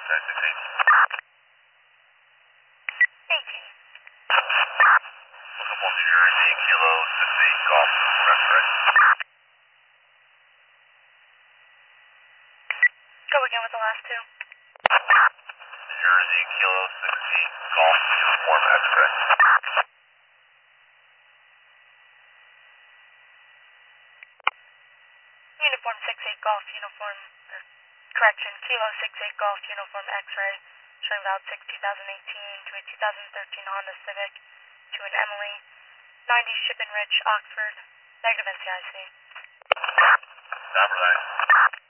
X-ray 16. 18. Look up on New Jersey, Kilo 68 Golf, X-ray. Go again with the last two. New Jersey, Kilo 16 Golf, Uniform X-ray. Uniform 68 Golf, Uniform, correction, Kilo 68 Golf, Uniform X-ray, showing route 6 2018 to a 2013 Honda Civic to an Emily, 90 Ship and Rich, Oxford, negative NCIC. Stop for that.